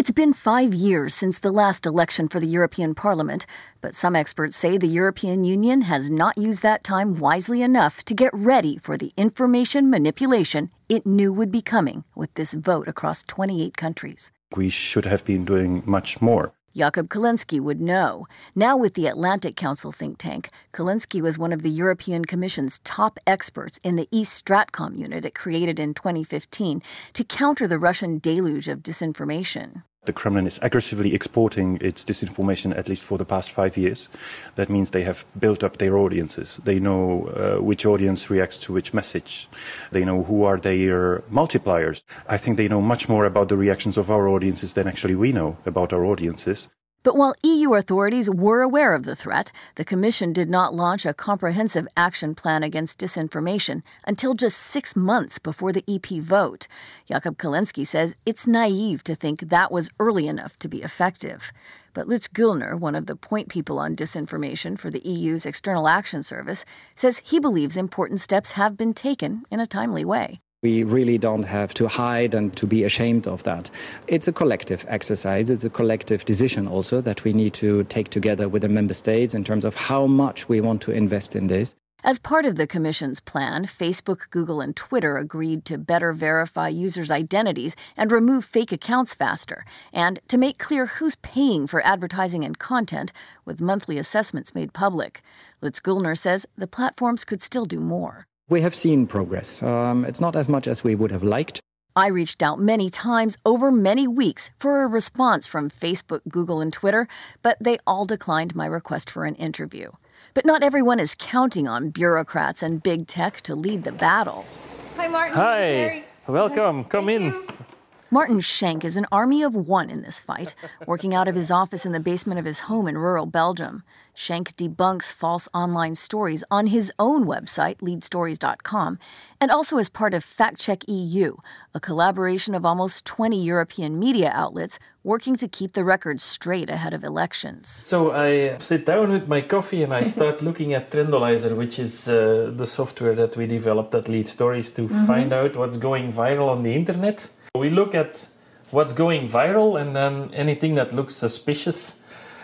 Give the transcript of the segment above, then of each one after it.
It's been 5 years since the last election for the European Parliament, but some experts say the European Union has not used that time wisely enough to get ready for the information manipulation it knew would be coming with this vote across 28 countries. We should have been doing much more. Jakub Kalinski would know. Now with the Atlantic Council think tank, Kalinski was one of the European Commission's top experts in the East Stratcom unit it created in 2015 to counter the Russian deluge of disinformation. The Kremlin is aggressively exporting its disinformation, at least for the past 5 years. That means they have built up their audiences. They know which audience reacts to which message. They know who are their multipliers. I think they know much more about the reactions of our audiences than actually we know about our audiences. But while EU authorities were aware of the threat, the Commission did not launch a comprehensive action plan against disinformation until just 6 months before the EP vote. Jakub Kalinski says it's naive to think that was early enough to be effective. But Lutz Güllner, one of the point people on disinformation for the EU's External Action Service, says he believes important steps have been taken in a timely way. We really don't have to hide and to be ashamed of that. It's a collective exercise. It's a collective decision also that we need to take together with the member states in terms of how much we want to invest in this. As part of the Commission's plan, Facebook, Google, and Twitter agreed to better verify users' identities and remove fake accounts faster, and to make clear who's paying for advertising and content, with monthly assessments made public. Lutz Güllner says the platforms could still do more. We have seen progress. It's not as much as we would have liked. I reached out many times over many weeks for a response from Facebook, Google, and Twitter, but they all declined my request for an interview. But not everyone is counting on bureaucrats and big tech to lead the battle. Hi, Martin. Hi. Terry. Welcome. Come Thank in. you. Martin Schenk is an army of one in this fight, working out of his office in the basement of his home in rural Belgium. Schenk debunks false online stories on his own website, leadstories.com, and also as part of Fact Check EU, a collaboration of almost 20 European media outlets working to keep the record straight ahead of elections. So I sit down with my coffee and I start looking at Trendolizer, which is the software that we developed at Lead Stories to find out what's going viral on the internet. We look at what's going viral, and then anything that looks suspicious,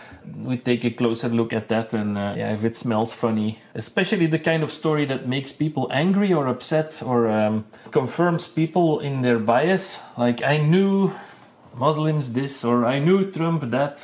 we take a closer look at that, and if it smells funny, especially the kind of story that makes people angry or upset or confirms people in their bias, like I knew Muslims this or I knew Trump that.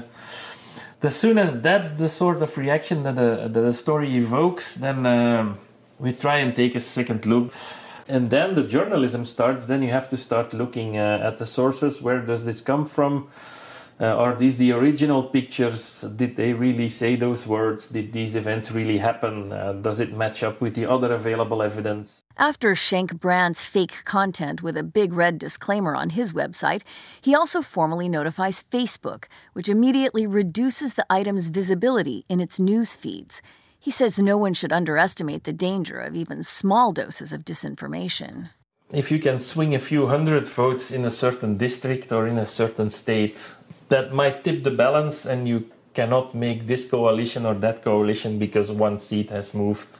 As soon as that's the sort of reaction that a story evokes, then we try and take a second look. And then the journalism starts. Then you have to start looking at the sources. Where does this come from? Are these the original pictures? Did they really say those words? Did these events really happen? Does it match up with the other available evidence? After Schenk brands fake content with a big red disclaimer on his website, he also formally notifies Facebook, which immediately reduces the item's visibility in its news feeds. He says no one should underestimate the danger of even small doses of disinformation. If you can swing a few hundred votes in a certain district or in a certain state, that might tip the balance, and you cannot make this coalition or that coalition because one seat has moved.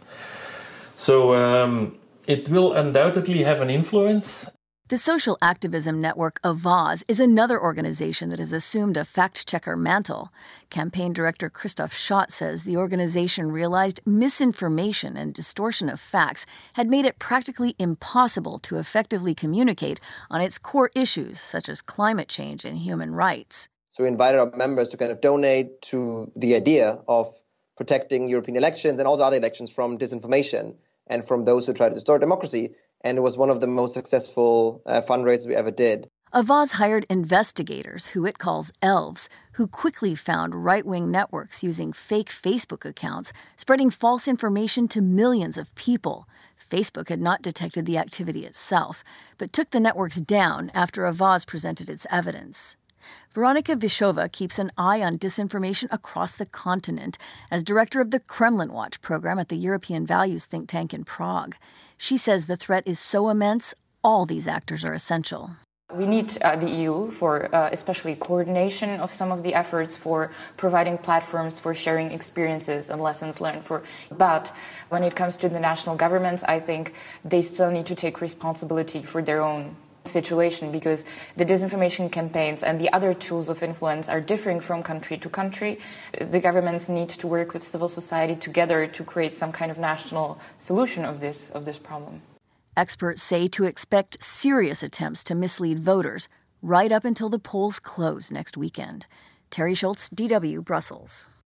So it will undoubtedly have an influence. The social activism network Avaaz is another organization that has assumed a fact-checker mantle. Campaign director Christoph Schott says the organization realized misinformation and distortion of facts had made it practically impossible to effectively communicate on its core issues, such as climate change and human rights. So we invited our members to kind of donate to the idea of protecting European elections and also other elections from disinformation and from those who try to distort democracy. And it was one of the most successful fundraisers we ever did. Avaaz hired investigators, who it calls elves, who quickly found right-wing networks using fake Facebook accounts, spreading false information to millions of people. Facebook had not detected the activity itself, but took the networks down after Avaaz presented its evidence. Veronika Vishova keeps an eye on disinformation across the continent as director of the Kremlin Watch program at the European Values think tank in Prague. She says the threat is so immense, all these actors are essential. We need the EU for especially coordination of some of the efforts, for providing platforms for sharing experiences and lessons learned. But when it comes to the national governments, I think they still need to take responsibility for their own situation, because the disinformation campaigns and the other tools of influence are differing from country to country. The governments need to work with civil society together to create some kind of national solution of this problem. Experts say to expect serious attempts to mislead voters right up until the polls close next weekend. Terry Schultz, DW, Brussels.